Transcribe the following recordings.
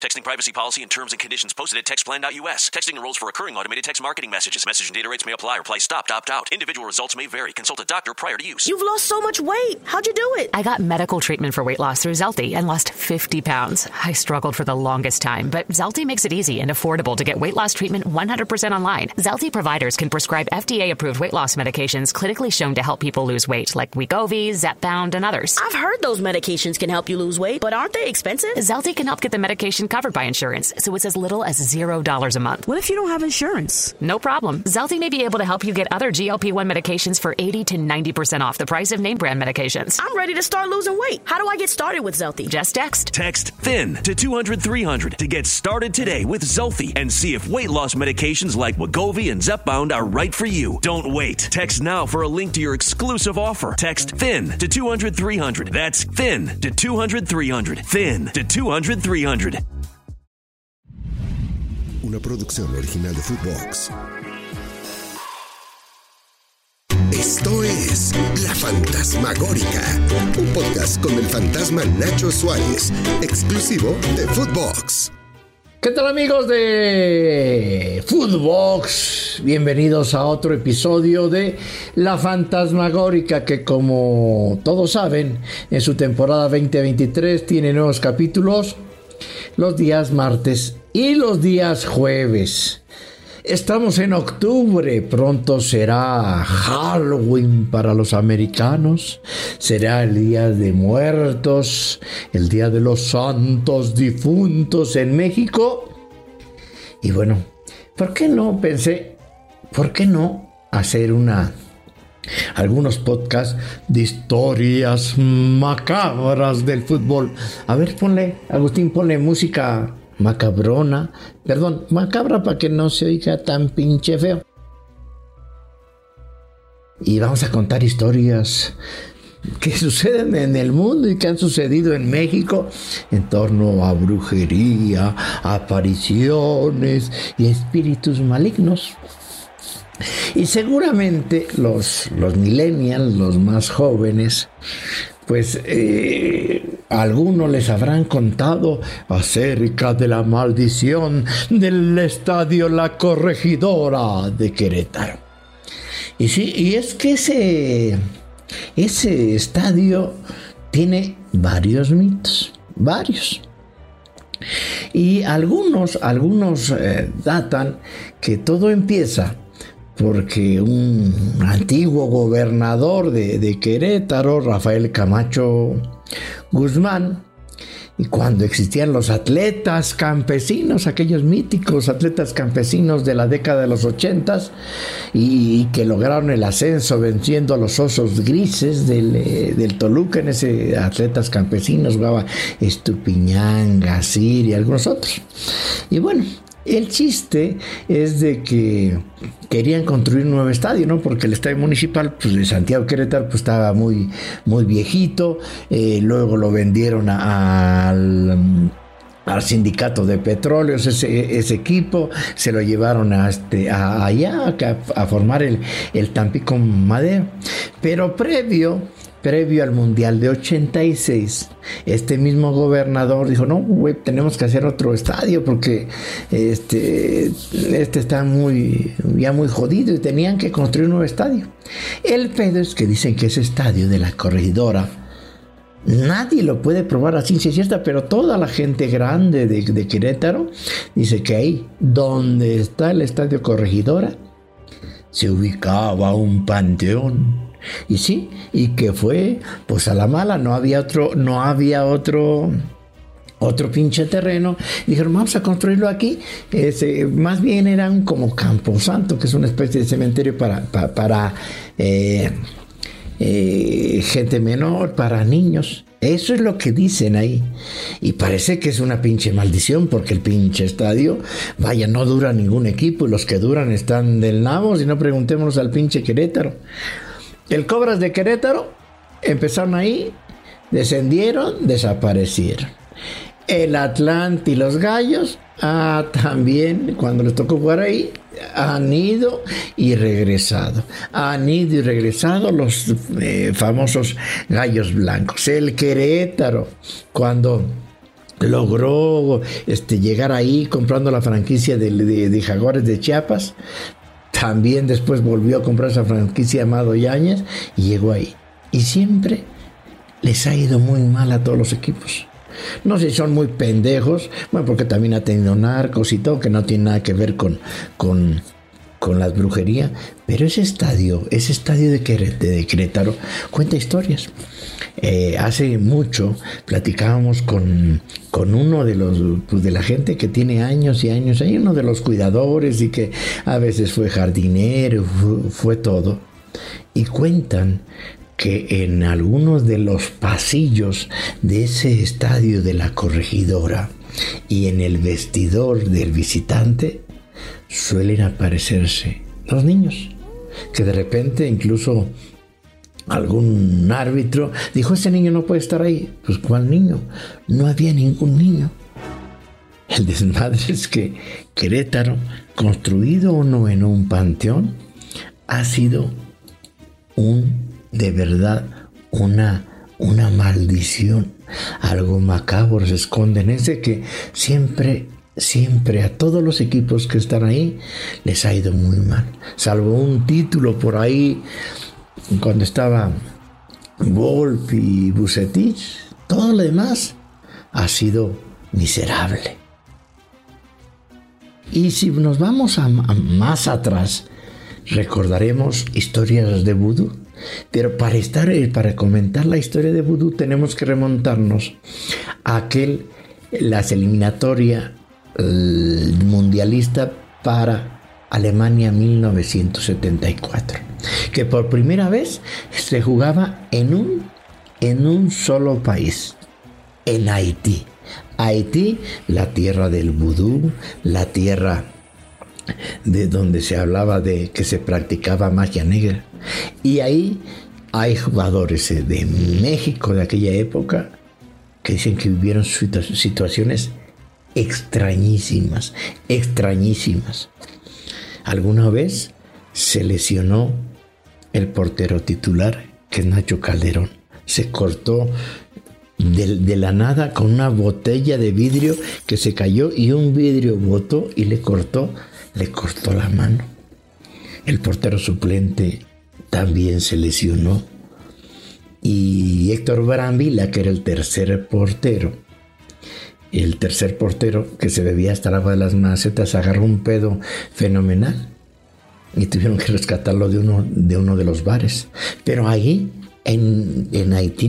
Texting privacy policy and terms and conditions posted at textplan.us. Texting enrolls for recurring automated text marketing messages. Message and data rates may apply. Reply stop, opt out. Individual results may vary. Consult a doctor prior to use. You've lost so much weight. How'd you do it? I got medical treatment for weight loss through Zelty and lost 50 pounds. I struggled for the longest time, but Zelty makes it easy and affordable to get weight loss treatment 100% online. Zelty providers can prescribe FDA-approved weight loss medications clinically shown to help people lose weight, like Wegovy, Zepbound, and others. I've heard those medications can help you lose weight, but aren't they expensive? Zelty can help get the medication covered by insurance, so it's as little as $0 a month. What if you don't have insurance? No problem. Zelty may be able to help you get other GLP-1 medications for 80 to 90% off the price of name brand medications. I'm ready to start losing weight. How do I get started with Zelty? Just text. Text THIN to 200-300 to get started today with Zelty and see if weight loss medications like Wegovy and Zepbound are right for you. Don't wait. Text now for a link to your exclusive offer. Text THIN to 200-300. That's THIN to 200-300. THIN to 200-300. Una producción original de Footbox. Esto es La Fantasmagórica, un podcast con el fantasma Nacho Suárez, exclusivo de Footbox. ¿Qué tal, amigos de Footbox? Bienvenidos a otro episodio de La Fantasmagórica, que como todos saben, en su temporada 2023 tiene nuevos capítulos los días martes y los días jueves. Estamos en octubre, pronto será Halloween para los americanos, será el Día de Muertos, el Día de los Santos Difuntos en México. Y bueno, ¿por qué no hacer algunos podcasts de historias macabras del fútbol? A ver, Agustín, ponle música macabra para que no se oiga tan pinche feo. Y vamos a contar historias que suceden en el mundo y que han sucedido en México en torno a brujería, apariciones y espíritus malignos. Y seguramente los millennials, los más jóvenes, pues algunos les habrán contado acerca de la maldición del estadio La Corregidora de Querétaro. Y sí, y es que ese estadio tiene varios mitos, varios. Y algunos datan que todo empieza porque un antiguo gobernador de Querétaro, Rafael Camacho Guzmán, y cuando existían los atletas campesinos, aquellos míticos atletas campesinos de la década de los 80s, y que lograron el ascenso venciendo a los Osos Grises del Toluca. En ese atletas campesinos jugaba Estupiñán, Gasir y algunos otros. Y bueno, el chiste es de que querían construir un nuevo estadio, ¿no? Porque el estadio municipal, pues, de Santiago Querétaro, pues estaba muy, muy viejito. Luego lo vendieron al sindicato de petróleos, ese equipo, se lo llevaron allá a formar el Tampico Madero. Pero previo al Mundial de 86, este mismo gobernador dijo, no, güey, tenemos que hacer otro estadio porque este está ya muy jodido y tenían que construir un nuevo estadio. El pedo es que dicen que ese estadio de La Corregidora nadie lo puede probar a ciencia cierta, pero toda la gente grande de Querétaro dice que ahí donde está el estadio Corregidora se ubicaba un panteón. Y sí, y que fue pues a la mala, no había otro pinche terreno. Dijeron, vamos a construirlo aquí. Más bien era como camposanto, que es una especie de cementerio para gente menor, para niños. Eso es lo que dicen ahí. Y parece que es una pinche maldición, porque el pinche estadio, vaya, no dura ningún equipo, y los que duran están del nabo. Si no, preguntémonos al pinche Querétaro. El Cobras de Querétaro empezaron ahí, descendieron, desaparecieron. El Atlante y los Gallos, también cuando les tocó jugar ahí, han ido y regresado. Han ido y regresado los famosos Gallos Blancos. El Querétaro, cuando logró llegar ahí comprando la franquicia de Jaguares de Chiapas. También después volvió a comprar esa franquicia Amado Yáñez y llegó ahí. Y siempre les ha ido muy mal a todos los equipos. No sé si son muy pendejos, bueno, porque también ha tenido narcos y todo, que no tiene nada que ver con la brujería, pero ese estadio de Querétaro cuenta historias. Hace mucho platicábamos con uno de la gente que tiene años y años, hay uno de los cuidadores y que a veces fue jardinero, fue todo, y cuentan que en algunos de los pasillos de ese estadio de la Corregidora y en el vestidor del visitante suelen aparecerse los niños, que de repente incluso algún árbitro dijo: ese niño no puede estar ahí. Pues ¿cuál niño? No había ningún niño. El desmadre es que Querétaro, construido o no en un panteón, ha sido de verdad una maldición. Algo macabro se esconde en ese, que siempre a todos los equipos que están ahí les ha ido muy mal, salvo un título por ahí cuando estaba Volpi y Bucetich. Todo lo demás ha sido miserable. Y si nos vamos a más atrás, recordaremos historias de vudú. Pero para comentar la historia de vudú tenemos que remontarnos a las eliminatorias mundialista para Alemania 1974, que por primera vez se jugaba en un solo país, en Haití. Haití, la tierra del vudú, la tierra de donde se hablaba de que se practicaba magia negra. Y ahí hay jugadores de México de aquella época que dicen que vivieron situaciones extrañísimas. Alguna vez se lesionó el portero titular, que es Nacho Calderón. Se cortó de la nada con una botella de vidrio que se cayó y un vidrio botó y le cortó la mano. El portero suplente también se lesionó. Y Héctor Brambila, que era el tercer portero que se bebía hasta el agua de las macetas, agarró un pedo fenomenal y tuvieron que rescatarlo de uno de los bares. Pero ahí, en Haití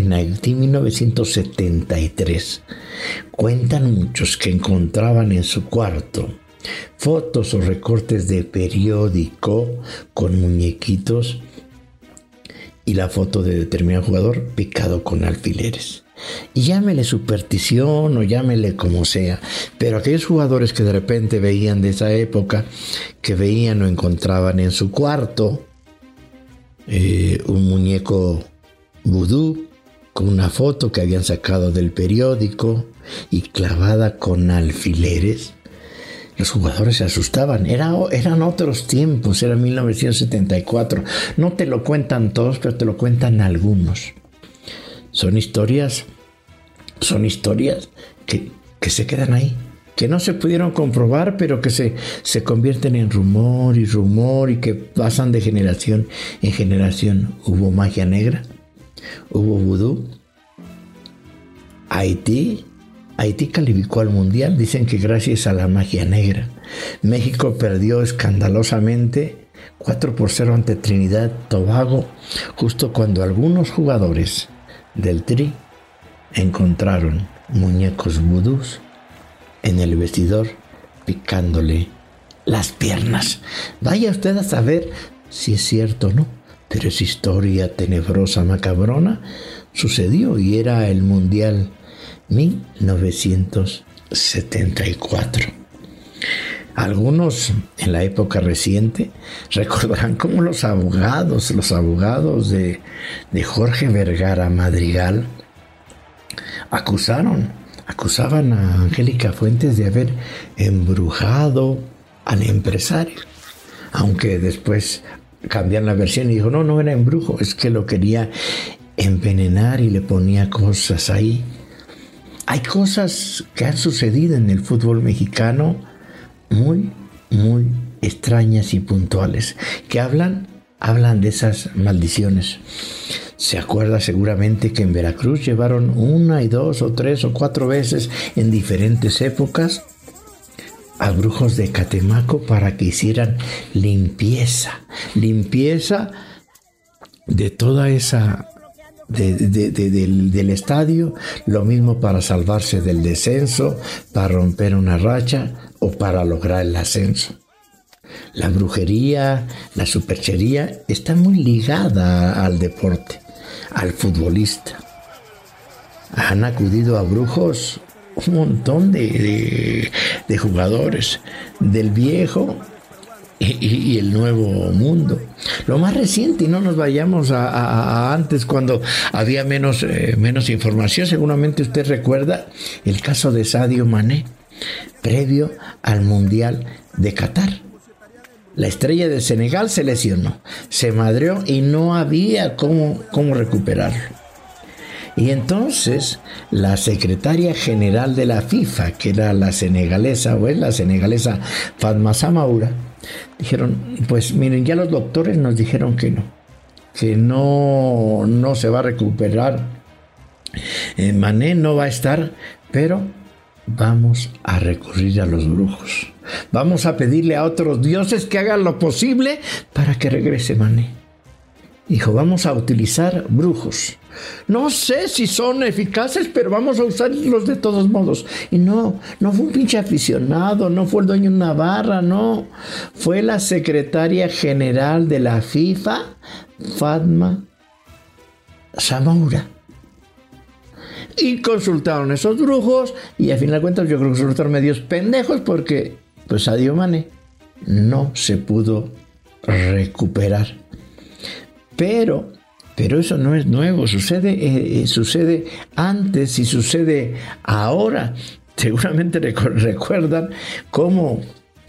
1973, cuentan muchos que encontraban en su cuarto fotos o recortes de periódico con muñequitos y la foto de determinado jugador picado con alfileres. Y llámele superstición o llámele como sea, pero aquellos jugadores que de repente veían de esa época, que veían o encontraban en su cuarto un muñeco vudú con una foto que habían sacado del periódico y clavada con alfileres, los jugadores se asustaban. Eran otros tiempos, era 1974. No te lo cuentan todos, pero te lo cuentan algunos. Son historias que se quedan ahí, que no se pudieron comprobar, pero que se convierten en rumor y que pasan de generación en generación. Hubo magia negra, hubo vudú. Haití calificó al mundial, dicen que gracias a la magia negra. México perdió escandalosamente 4-0 ante Trinidad y Tobago, justo cuando algunos jugadores del Tri encontraron muñecos vudús en el vestidor picándole las piernas. Vaya usted a saber si es cierto o no, pero esa historia tenebrosa, macabrona, sucedió y era el Mundial 1974. Algunos en la época reciente recordarán cómo los abogados de Jorge Vergara Madrigal acusaban a Angélica Fuentes de haber embrujado al empresario, aunque después cambiaron la versión y dijo no era embrujo, es que lo quería envenenar y le ponía cosas ahí. hay cosas que han sucedido en el fútbol mexicano muy, muy extrañas y puntuales, que hablan de esas maldiciones. Se acuerda seguramente que en Veracruz llevaron 1 y 2 o 3 o 4 veces en diferentes épocas a brujos de Catemaco para que hicieran limpieza de toda esa del estadio, lo mismo para salvarse del descenso, para romper una racha o para lograr el ascenso. La brujería, la superchería está muy ligada al deporte, al futbolista. Han acudido a brujos un montón de jugadores del viejo y el nuevo mundo. Lo más reciente, y no nos vayamos a antes, cuando había menos información, seguramente usted recuerda el caso de Sadio Mané, previo al Mundial de Qatar. La estrella de Senegal se lesionó, se madreó y no había cómo recuperarlo. Y entonces la secretaria general de la FIFA, que era la senegalesa Fatma Samaura, dijeron, pues miren, ya los doctores nos dijeron que no se va a recuperar, Mané no va a estar, pero vamos a recurrir a los brujos. Vamos a pedirle a otros dioses que hagan lo posible para que regrese Mané. Dijo, vamos a utilizar brujos. No sé si son eficaces, pero vamos a usarlos de todos modos. Y no fue un pinche aficionado, no fue el dueño de una barra, no. Fue la secretaria general de la FIFA, Fatma Samaura. Y consultaron esos brujos y a fin de cuentas yo creo que resultaron medios pendejos porque pues Sadio Mané no se pudo recuperar. Pero eso no es nuevo, sucede antes y sucede ahora. Seguramente recuerdan cómo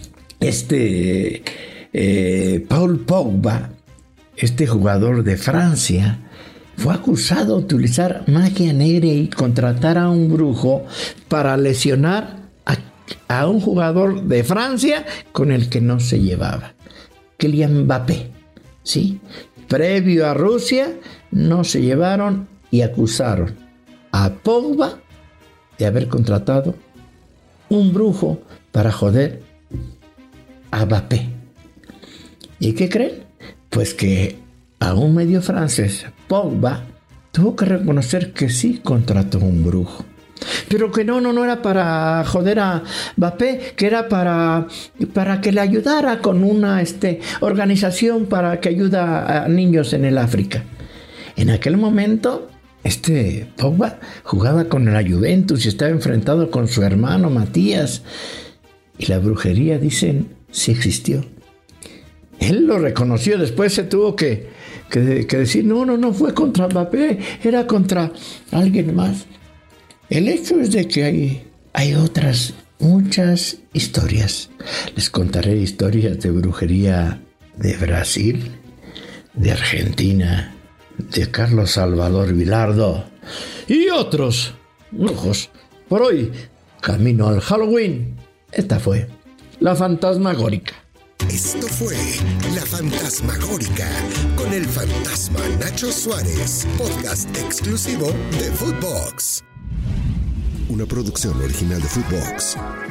Paul Pogba, jugador de Francia, fue acusado de utilizar magia negra y contratar a un brujo para lesionar a un jugador de Francia con el que no se llevaba, Kylian Mbappé, ¿sí? Previo a Rusia, no se llevaron y acusaron a Pogba de haber contratado un brujo para joder a Mbappé. ¿Y qué creen? Pues que a un medio francés, Pogba tuvo que reconocer que sí contrató un brujo. Pero que no era para joder a Mbappé, que era para que le ayudara con una organización para que ayuda a niños en el África. En aquel momento, Pogba jugaba con la Juventus y estaba enfrentado con su hermano Matías. Y la brujería, dicen, sí existió. Él lo reconoció, después se tuvo que decir, no fue contra Mbappé, era contra alguien más. El hecho es de que hay otras muchas historias. Les contaré historias de brujería de Brasil, de Argentina, de Carlos Salvador Vilardo y otros brujos. Por hoy, camino al Halloween, esta fue La Fantasmagórica. Esto fue La Fantasmagórica con el fantasma Nacho Suárez, podcast exclusivo de Footbox. Una producción original de Footbox.